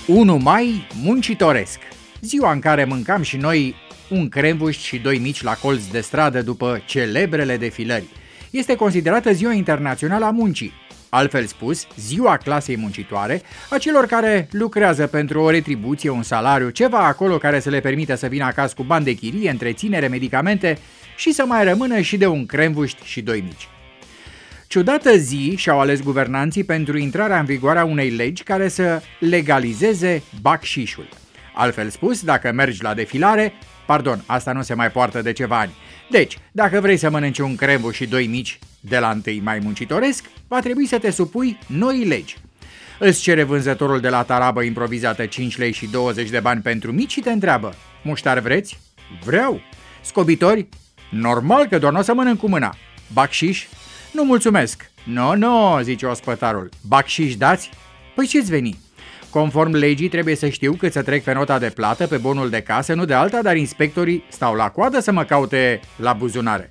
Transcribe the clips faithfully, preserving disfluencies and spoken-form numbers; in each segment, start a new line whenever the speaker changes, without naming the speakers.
unu mai muncitoresc, ziua în care mâncam și noi un cremvuști și doi mici la colț de stradă după celebrele defilări. Este considerată ziua internațională a muncii, altfel spus, ziua clasei muncitoare, a celor care lucrează pentru o retribuție, un salariu, ceva acolo care să le permită să vină acasă cu bani de chirie, întreținere, medicamente și să mai rămână și de un cremvuști și doi mici. Ciudată zi și-au ales guvernanții pentru intrarea în vigoare a unei legi care să legalizeze bacșișul. Altfel spus, dacă mergi la defilare, pardon, asta nu se mai poartă de ceva ani. Deci, dacă vrei să mănânci un cremvuș și doi mici de la întâi mai muncitoresc, va trebui să te supui noi legi. Îți cere vânzătorul de la tarabă improvizată cinci lei și douăzeci de bani pentru mici și te întreabă: muștar vreți? Vreau. Scobitori? Normal că doar n-o să mănânc cu mâna. Bacșiș? Nu mulțumesc. No, no, zice ospătarul. Bacșiș dați? Păi ce-ți veni? Conform legii trebuie să știu cât să trec pe nota de plată, pe bonul de casă, nu de alta, dar inspectorii stau la coadă să mă caute la buzunare.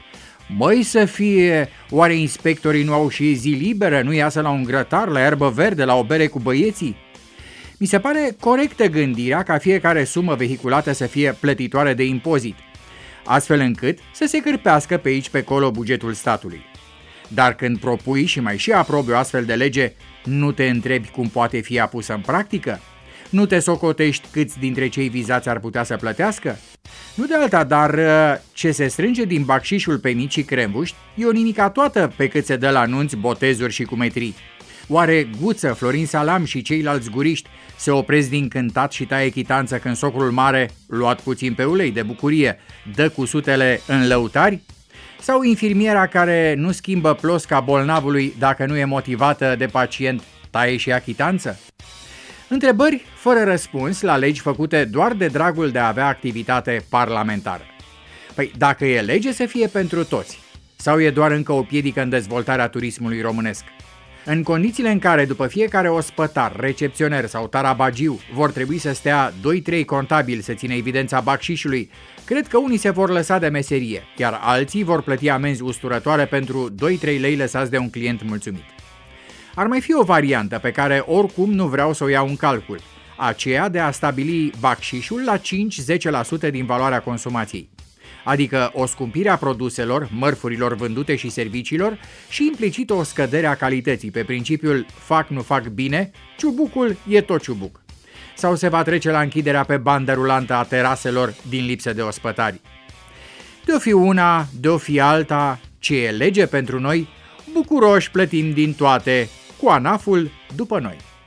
Măi să fie, oare inspectorii nu au și zi liberă, nu iasă la un grătar, la iarbă verde, la o bere cu băieții? Mi se pare corectă gândirea ca fiecare sumă vehiculată să fie plătitoare de impozit, astfel încât să se cârpească pe aici pe acolo bugetul statului. Dar când propui și mai și aprobi o astfel de lege, nu te întrebi cum poate fi apusă în practică? Nu te socotești câți dintre cei vizați ar putea să plătească? Nu de alta, dar ce se strânge din bacșișul pe mici și cremvuști e o nimica toată pe cât se dă la anunți, botezuri și cumetrii. Oare Guță, Florin Salam și ceilalți guriști se opresc din cântat și taie chitanță când socrul mare, luat puțin pe ulei de bucurie, dă cu sutele în lăutari? Sau infirmiera care nu schimbă plosca bolnavului dacă nu e motivată de pacient, taie și ea chitanță? Întrebări fără răspuns la legi făcute doar de dragul de a avea activitate parlamentară. Păi dacă e lege să fie pentru toți, sau e doar încă o piedică în dezvoltarea turismului românesc? În condițiile în care după fiecare ospătar, recepționer sau tarabagiu vor trebui să stea doi trei contabili să țină evidența bacșișului, cred că unii se vor lăsa de meserie, iar alții vor plăti amenzi usturătoare pentru doi trei lei lăsați de un client mulțumit. Ar mai fi o variantă pe care oricum nu vreau să o iau în calcul, aceea de a stabili bacșișul la cinci la zece la sută din valoarea consumației, adică o scumpire a produselor, mărfurilor vândute și serviciilor și implicit o scădere a calității pe principiul fac nu fac bine, ciubucul e tot ciubuc. Sau se va trece la închiderea pe bandă rulantă a teraselor din lipsă de ospătari. De-o fi una, de-o fi alta, ce e lege pentru noi, bucuroși plătim din toate, cu anaful după noi.